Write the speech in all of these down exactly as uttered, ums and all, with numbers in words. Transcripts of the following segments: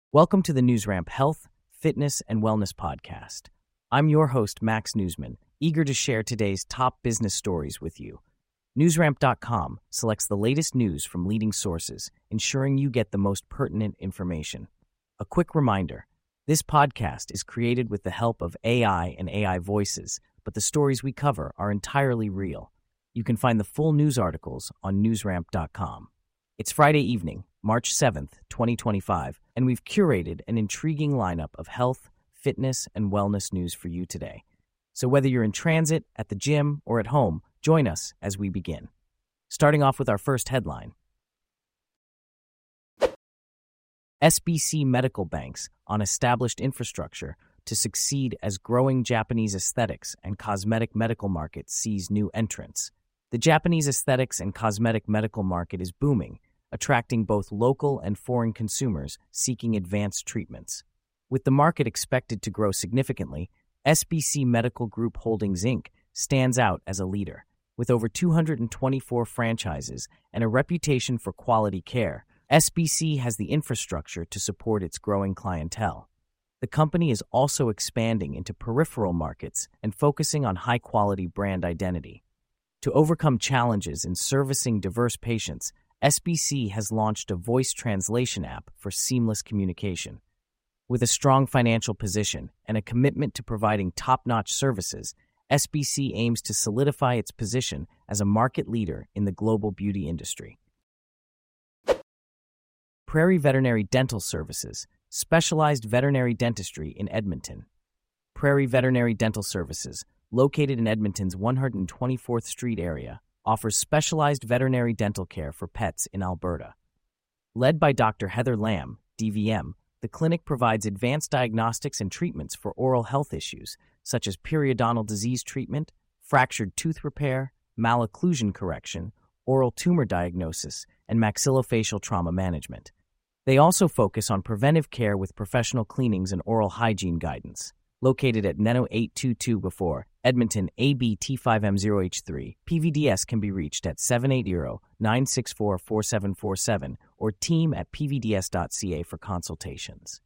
Welcome to the NewsRamp Health, Fitness, and Wellness Podcast. I'm your host, Max Newsman, eager to share today's top business stories with you. Newsramp dot com selects the latest news from leading sources, ensuring you get the most pertinent information. A quick reminder, this podcast is created with the help of A I and A I voices, but the stories we cover are entirely real. You can find the full news articles on Newsramp dot com. It's Friday evening, March seventh, twenty twenty-five, and we've curated an intriguing lineup of health, fitness, and wellness news for you today. So whether you're in transit, at the gym, or at home, join us as we begin. Starting off with our first headline. S B C Medical banks on established infrastructure to succeed as growing Japanese aesthetics and cosmetic medical market sees new entrants. The Japanese aesthetics and cosmetic medical market is booming, attracting both local and foreign consumers seeking advanced treatments. With the market expected to grow significantly, S B C Medical Group Holdings, Incorporated stands out as a leader. With over two hundred twenty-four franchises and a reputation for quality care, S B C has the infrastructure to support its growing clientele. The company is also expanding into peripheral markets and focusing on high-quality brand identity. To overcome challenges in servicing diverse patients, S B C has launched a voice translation app for seamless communication. With a strong financial position and a commitment to providing top-notch services, S B C aims to solidify its position as a market leader in the global beauty industry. Prairie Veterinary Dental Services, specialized veterinary dentistry in Edmonton. Prairie Veterinary Dental Services, located in Edmonton's one hundred twenty-fourth Street area, offers specialized veterinary dental care for pets in Alberta. Led by Doctor Heather Lamb, D V M, the clinic provides advanced diagnostics and treatments for oral health issues, such as periodontal disease treatment, fractured tooth repair, malocclusion correction, oral tumor diagnosis, and maxillofacial trauma management. They also focus on preventive care with professional cleanings and oral hygiene guidance. Located at Neno eight two two before, Edmonton A B T five M zero H three, P V D S can be reached at seven eight zero, nine six four, four seven four seven or team at p v d s dot c a for consultations.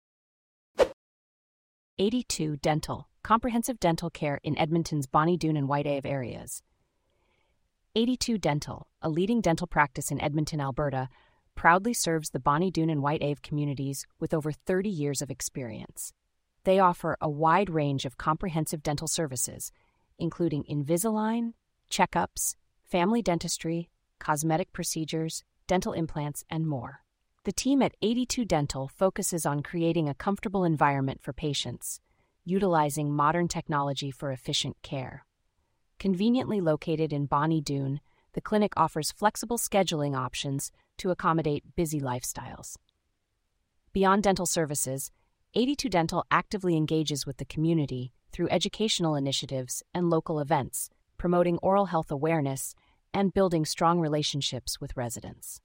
eighty-two Dental, comprehensive dental care in Edmonton's Bonnie Doon and White Ave areas. eighty-two Dental, a leading dental practice in Edmonton, Alberta, proudly serves the Bonnie Doon and White Ave communities with over thirty years of experience. They offer a wide range of comprehensive dental services, including Invisalign, checkups, family dentistry, cosmetic procedures, dental implants, and more. The team at eighty-two Dental focuses on creating a comfortable environment for patients, utilizing modern technology for efficient care. Conveniently located in Bonnie Doon, the clinic offers flexible scheduling options to accommodate busy lifestyles. Beyond dental services, eighty-two Dental actively engages with the community through educational initiatives and local events, promoting oral health awareness and building strong relationships with residents.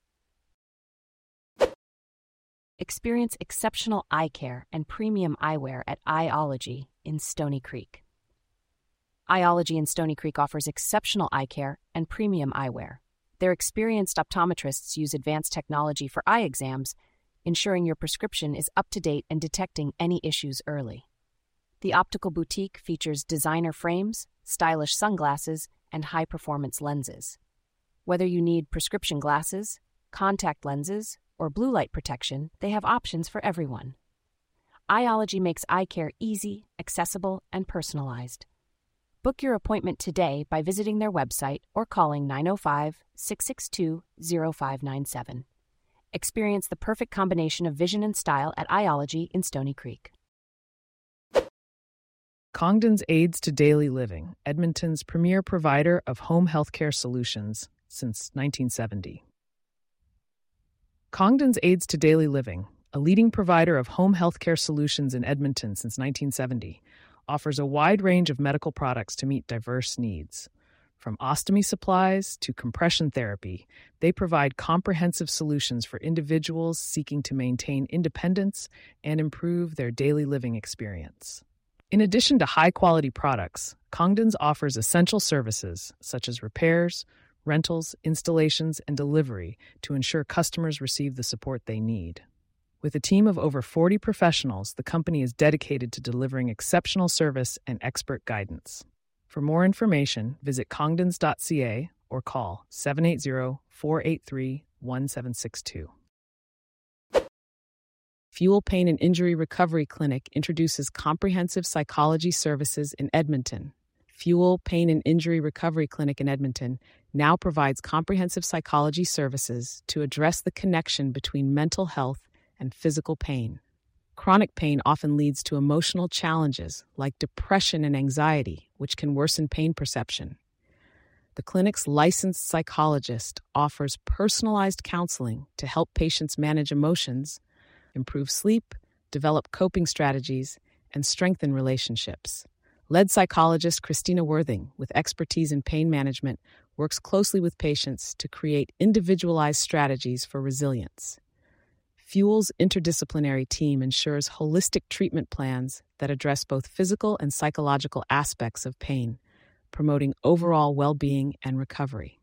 Experience exceptional eye care and premium eyewear at Eyeology in Stony Creek. Eyeology in Stony Creek offers exceptional eye care and premium eyewear. Their experienced optometrists use advanced technology for eye exams, ensuring your prescription is up to date and detecting any issues early. The optical boutique features designer frames, stylish sunglasses, and high-performance lenses. Whether you need prescription glasses, contact lenses, or blue light protection, they have options for everyone. Eyeology makes eye care easy, accessible, and personalized. Book your appointment today by visiting their website or calling nine oh five, six six two, oh five nine seven. Experience the perfect combination of vision and style at Eyeology in Stony Creek. Congdon's Aids to Daily Living, Edmonton's premier provider of home healthcare solutions since nineteen seventy. Congdon's Aids to Daily Living, a leading provider of home healthcare solutions in Edmonton since nineteen seventy, offers a wide range of medical products to meet diverse needs. From ostomy supplies to compression therapy, they provide comprehensive solutions for individuals seeking to maintain independence and improve their daily living experience. In addition to high-quality products, Congdon's offers essential services such as repairs, rentals, installations, and delivery to ensure customers receive the support they need. With a team of over forty professionals, the company is dedicated to delivering exceptional service and expert guidance. For more information, visit congdons dot c a or call seven eight zero, four eight three, one seven six two. Fuel Pain and Injury Recovery Clinic introduces comprehensive psychology services in Edmonton. Fuel Pain and Injury Recovery Clinic in Edmonton now provides comprehensive psychology services to address the connection between mental health and physical pain. Chronic pain often leads to emotional challenges like depression and anxiety, which can worsen pain perception. The clinic's licensed psychologist offers personalized counseling to help patients manage emotions, improve sleep, develop coping strategies, and strengthen relationships. Lead psychologist Christina Worthing, with expertise in pain management, works closely with patients to create individualized strategies for resilience. Fuel's interdisciplinary team ensures holistic treatment plans that address both physical and psychological aspects of pain, promoting overall well-being and recovery.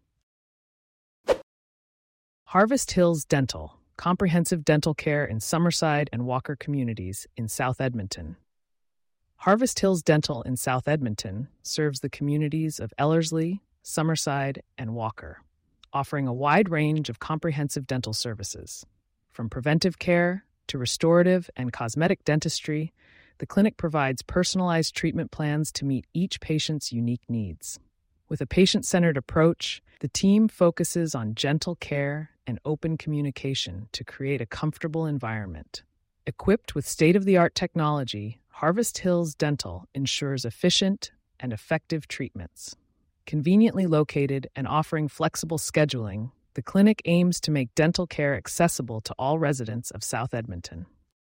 Harvest Hills Dental, comprehensive dental care in Summerside and Walker communities in South Edmonton. Harvest Hills Dental in South Edmonton serves the communities of Ellerslie, Summerside, and Walker, offering a wide range of comprehensive dental services. From preventive care to restorative and cosmetic dentistry, the clinic provides personalized treatment plans to meet each patient's unique needs. With a patient-centered approach, the team focuses on gentle care and open communication to create a comfortable environment. Equipped with state-of-the-art technology, Harvest Hills Dental ensures efficient and effective treatments. Conveniently located and offering flexible scheduling, the clinic aims to make dental care accessible to all residents of South Edmonton.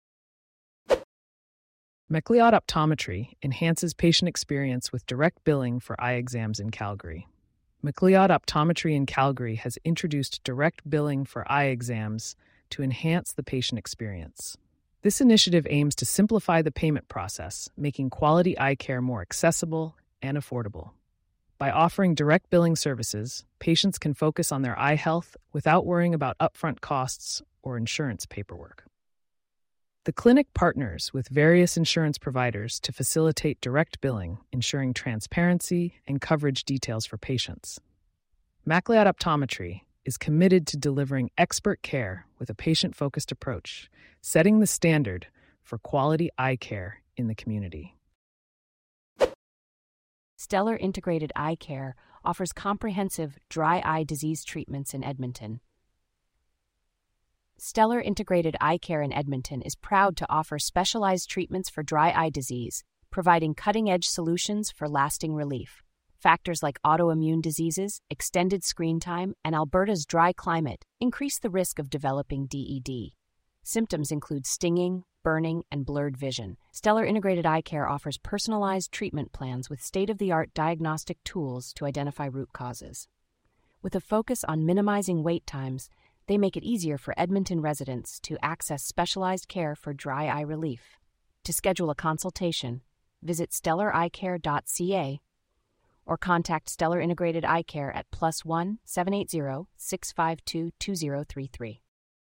McLeod Optometry enhances patient experience with direct billing for eye exams in Calgary. McLeod Optometry in Calgary has introduced direct billing for eye exams to enhance the patient experience. This initiative aims to simplify the payment process, making quality eye care more accessible and affordable. By offering direct billing services, patients can focus on their eye health without worrying about upfront costs or insurance paperwork. The clinic partners with various insurance providers to facilitate direct billing, ensuring transparency and coverage details for patients. McLeod Optometry is committed to delivering expert care with a patient-focused approach, setting the standard for quality eye care in the community. Stellar Integrated Eye Care offers comprehensive dry eye disease treatments in Edmonton. Stellar Integrated Eye Care in Edmonton is proud to offer specialized treatments for dry eye disease, providing cutting-edge solutions for lasting relief. Factors like autoimmune diseases, extended screen time, and Alberta's dry climate increase the risk of developing D E D. Symptoms include stinging, burning, and blurred vision. Stellar Integrated Eye Care offers personalized treatment plans with state-of-the-art diagnostic tools to identify root causes. With a focus on minimizing wait times, they make it easier for Edmonton residents to access specialized care for dry eye relief. To schedule a consultation, visit stellar eye care dot c a or contact Stellar Integrated Eye Care at plus one seven eight zero, six five two, two zero three three.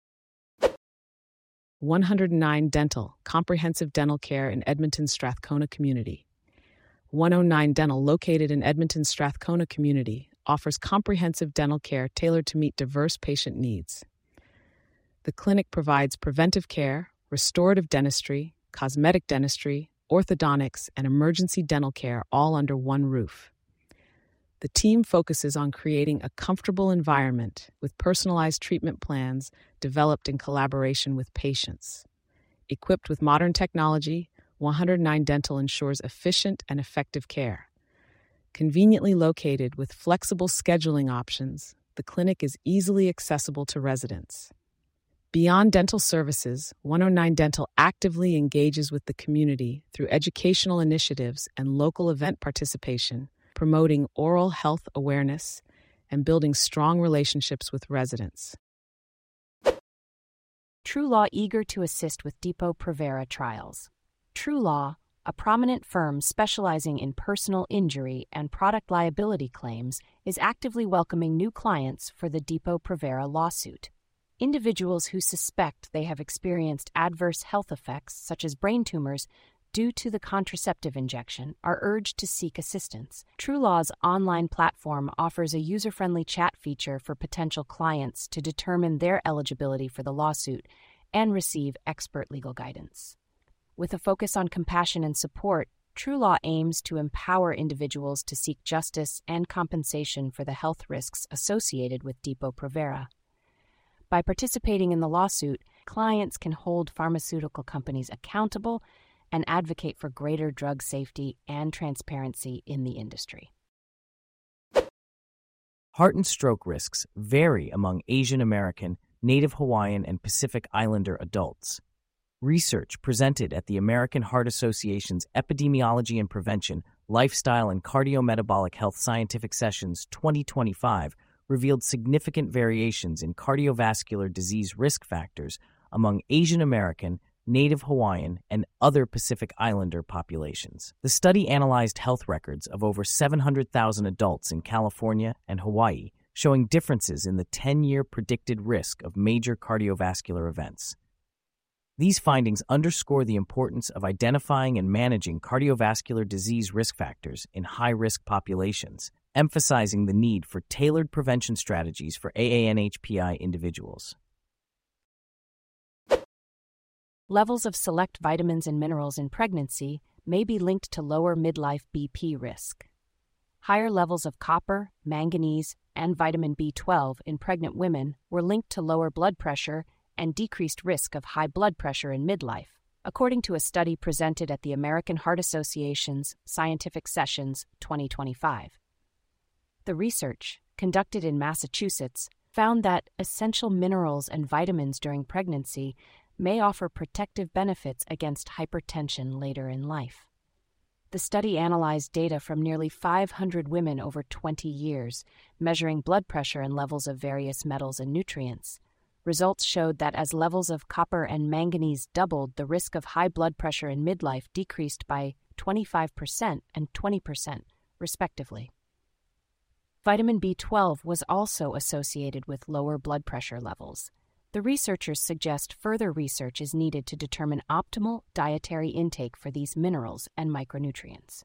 one oh nine Dental, comprehensive dental care in Edmonton's Strathcona community. one oh nine Dental, located in Edmonton's Strathcona community, offers comprehensive dental care tailored to meet diverse patient needs. The clinic provides preventive care, restorative dentistry, cosmetic dentistry, orthodontics, and emergency dental care all under one roof. The team focuses on creating a comfortable environment with personalized treatment plans developed in collaboration with patients. Equipped with modern technology, one oh nine Dental ensures efficient and effective care. Conveniently located with flexible scheduling options, the clinic is easily accessible to residents. Beyond dental services, one oh nine Dental actively engages with the community through educational initiatives and local event participation, promoting oral health awareness and building strong relationships with residents. True Law eager to assist with Depo-Provera trials. True Law, a prominent firm specializing in personal injury and product liability claims, is actively welcoming new clients for the Depo-Provera lawsuit. Individuals who suspect they have experienced adverse health effects, such as brain tumors, due to the contraceptive injection, are urged to seek assistance. TrueLaw's online platform offers a user-friendly chat feature for potential clients to determine their eligibility for the lawsuit and receive expert legal guidance. With a focus on compassion and support, TrueLaw aims to empower individuals to seek justice and compensation for the health risks associated with Depo-Provera. By participating in the lawsuit, clients can hold pharmaceutical companies accountable and advocate for greater drug safety and transparency in the industry. Heart and stroke risks vary among Asian American, Native Hawaiian, and Pacific Islander adults. Research presented at the American Heart Association's Epidemiology and Prevention, Lifestyle and Cardiometabolic Health Scientific Sessions twenty twenty-five revealed significant variations in cardiovascular disease risk factors among Asian American, Native Hawaiian, and other Pacific Islander populations. The study analyzed health records of over seven hundred thousand adults in California and Hawaii, showing differences in the ten-year predicted risk of major cardiovascular events. These findings underscore the importance of identifying and managing cardiovascular disease risk factors in high-risk populations, emphasizing the need for tailored prevention strategies for A A N H P I individuals. Levels of select vitamins and minerals in pregnancy may be linked to lower midlife B P risk. Higher levels of copper, manganese, and vitamin B twelve in pregnant women were linked to lower blood pressure and decreased risk of high blood pressure in midlife, according to a study presented at the American Heart Association's Scientific Sessions twenty twenty-five. The research, conducted in Massachusetts, found that essential minerals and vitamins during pregnancy may offer protective benefits against hypertension later in life. The study analyzed data from nearly five hundred women over twenty years, measuring blood pressure and levels of various metals and nutrients. Results showed that as levels of copper and manganese doubled, the risk of high blood pressure in midlife decreased by twenty-five percent and twenty percent, respectively. Vitamin B twelve was also associated with lower blood pressure levels. The researchers suggest further research is needed to determine optimal dietary intake for these minerals and micronutrients.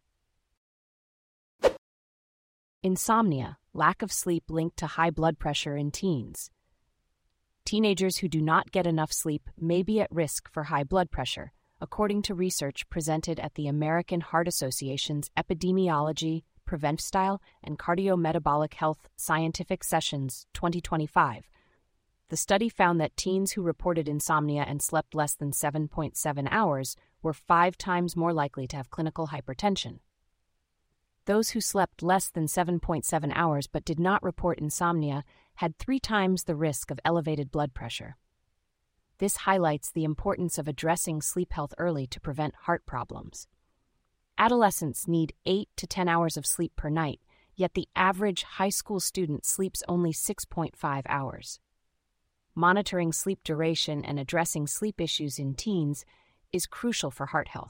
Insomnia, lack of sleep linked to high blood pressure in teens. Teenagers who do not get enough sleep may be at risk for high blood pressure, according to research presented at the American Heart Association's Epidemiology, Preventstyle, and Cardiometabolic Health Scientific Sessions twenty twenty-five. The study found that teens who reported insomnia and slept less than seven point seven hours were five times more likely to have clinical hypertension. Those who slept less than seven point seven hours but did not report insomnia had three times the risk of elevated blood pressure. This highlights the importance of addressing sleep health early to prevent heart problems. Adolescents need eight to ten hours of sleep per night, yet the average high school student sleeps only six point five hours. Monitoring sleep duration and addressing sleep issues in teens is crucial for heart health.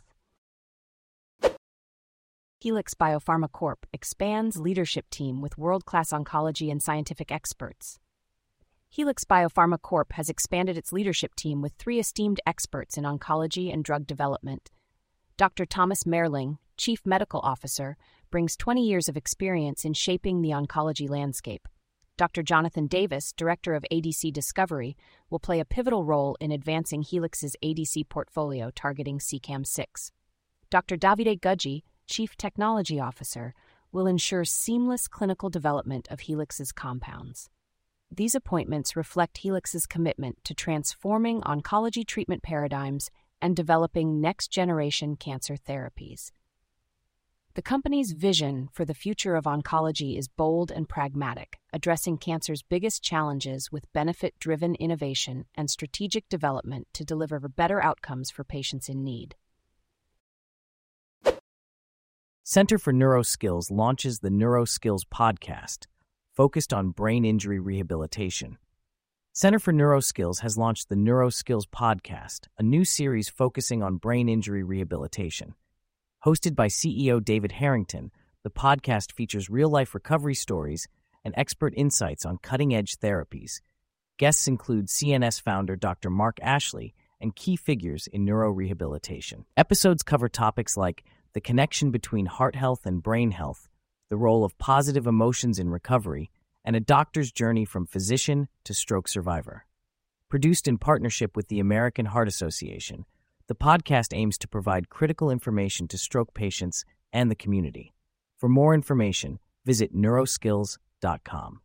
Helix Biopharma Corp expands leadership team with world-class oncology and scientific experts. Helix Biopharma Corp has expanded its leadership team with three esteemed experts in oncology and drug development. Doctor Thomas Merling, Chief Medical Officer, brings twenty years of experience in shaping the oncology landscape. Doctor Jonathan Davis, Director of A D C Discovery, will play a pivotal role in advancing Helix's A D C portfolio targeting C C A M six. Doctor Davide Guggi, Chief Technology Officer, will ensure seamless clinical development of Helix's compounds. These appointments reflect Helix's commitment to transforming oncology treatment paradigms and developing next-generation cancer therapies. The company's vision for the future of oncology is bold and pragmatic, addressing cancer's biggest challenges with benefit-driven innovation and strategic development to deliver better outcomes for patients in need. Center for NeuroSkills launches the NeuroSkills podcast, focused on brain injury rehabilitation. Center for NeuroSkills has launched the NeuroSkills podcast, a new series focusing on brain injury rehabilitation. Hosted by C E O David Harrington, the podcast features real-life recovery stories and expert insights on cutting-edge therapies. Guests include C N S founder Doctor Mark Ashley and key figures in neurorehabilitation. Episodes cover topics like the connection between heart health and brain health, the role of positive emotions in recovery, and a doctor's journey from physician to stroke survivor. Produced in partnership with the American Heart Association, the podcast aims to provide critical information to stroke patients and the community. For more information, visit neuroskills dot com.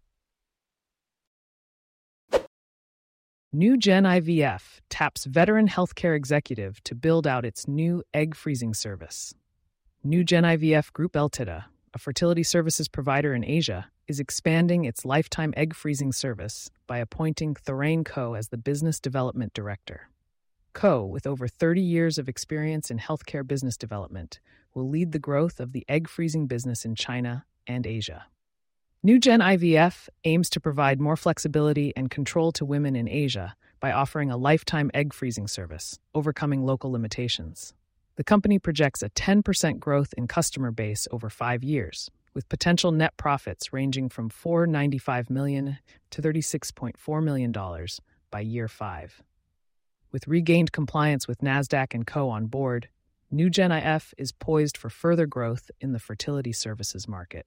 NewGen I V F taps veteran healthcare executive to build out its new egg freezing service. NewGen I V F Group Ltd, a fertility services provider in Asia, is expanding its lifetime egg freezing service by appointing Thorane Ko as the business development director. Ko, with over thirty years of experience in healthcare business development, will lead the growth of the egg freezing business in China and Asia. NewGen I V F aims to provide more flexibility and control to women in Asia by offering a lifetime egg freezing service, overcoming local limitations. The company projects a ten percent growth in customer base over five years, with potential net profits ranging from four hundred ninety-five million dollars to thirty-six point four million dollars by year five. With regained compliance with NASDAQ and Co. on board, NewGen I V F is poised for further growth in the fertility services market.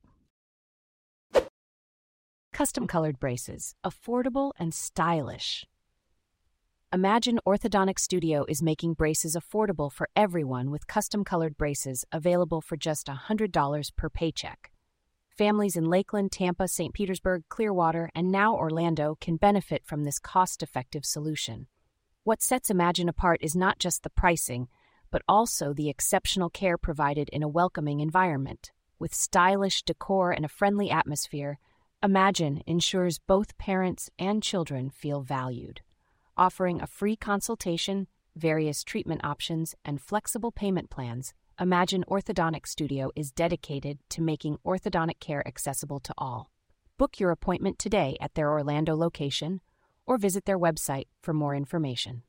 Custom-colored braces, affordable and stylish. Imagine Orthodontic Studio is making braces affordable for everyone with custom-colored braces available for just one hundred dollars per paycheck. Families in Lakeland, Tampa, Saint Petersburg, Clearwater, and now Orlando can benefit from this cost-effective solution. What sets Imagine apart is not just the pricing, but also the exceptional care provided in a welcoming environment. With stylish decor and a friendly atmosphere, Imagine ensures both parents and children feel valued. Offering a free consultation, various treatment options, and flexible payment plans, Imagine Orthodontic Studio is dedicated to making orthodontic care accessible to all. Book your appointment today at their Orlando location or visit their website for more information.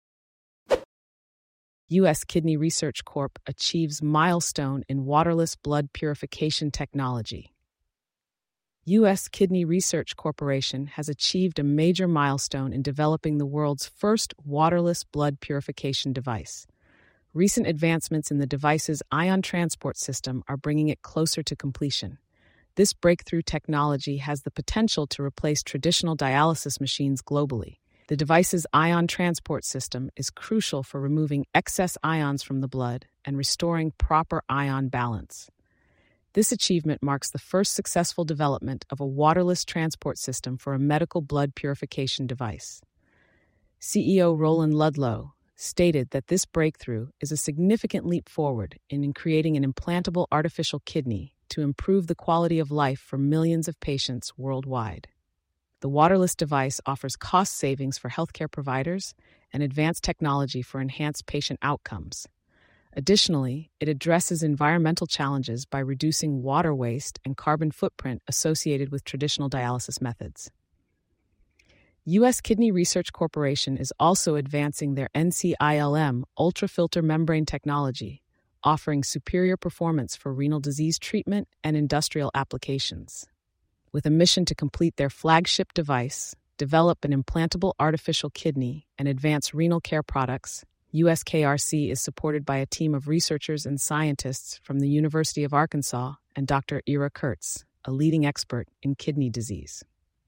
U S Kidney Research Corp achieves milestone in waterless blood purification technology. U S Kidney Research Corporation has achieved a major milestone in developing the world's first waterless blood purification device. Recent advancements in the device's ion transport system are bringing it closer to completion. This breakthrough technology has the potential to replace traditional dialysis machines globally. The device's ion transport system is crucial for removing excess ions from the blood and restoring proper ion balance. This achievement marks the first successful development of a waterless transport system for a medical blood purification device. C E O Roland Ludlow stated that this breakthrough is a significant leap forward in creating an implantable artificial kidney to improve the quality of life for millions of patients worldwide. The waterless device offers cost savings for healthcare providers and advanced technology for enhanced patient outcomes. Additionally, it addresses environmental challenges by reducing water waste and carbon footprint associated with traditional dialysis methods. U S Kidney Research Corporation is also advancing their N C I L M ultrafilter membrane technology, offering superior performance for renal disease treatment and industrial applications. With a mission to complete their flagship device, develop an implantable artificial kidney, and advance renal care products, U S K R C is supported by a team of researchers and scientists from the University of Arkansas and Doctor Ira Kurtz, a leading expert in kidney disease.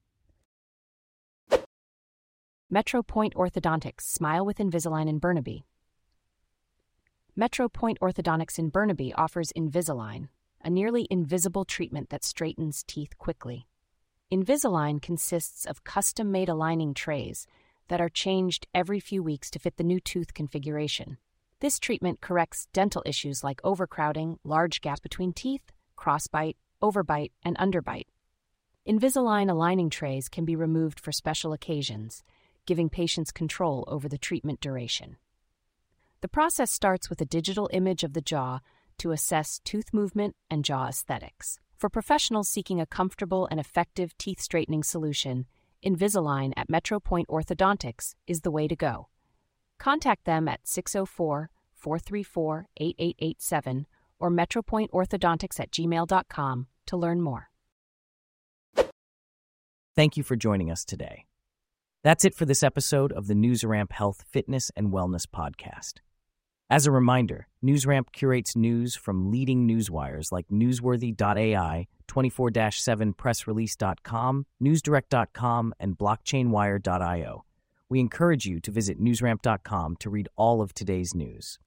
Metro Point Orthodontics Smile with Invisalign in Burnaby. Metro Point Orthodontics in Burnaby offers Invisalign, a nearly invisible treatment that straightens teeth quickly. Invisalign consists of custom-made aligning trays that are changed every few weeks to fit the new tooth configuration. This treatment corrects dental issues like overcrowding, large gaps between teeth, crossbite, overbite, and underbite. Invisalign aligning trays can be removed for special occasions, giving patients control over the treatment duration. The process starts with a digital image of the jaw to assess tooth movement and jaw aesthetics. For professionals seeking a comfortable and effective teeth straightening solution, Invisalign at Metro Point Orthodontics is the way to go. Contact them at six oh four, four three four, eight eight eight seven or metropointorthodontics at gmail dot com to learn more. Thank you for joining us today. That's it for this episode of the NewsRamp Health, Fitness, and Wellness Podcast. As a reminder, NewsRamp curates news from leading newswires like Newsworthy dot A I, twenty-four seven press release dot com, newsdirect dot com, and blockchain wire dot io. We encourage you to visit newsramp dot com to read all of today's news.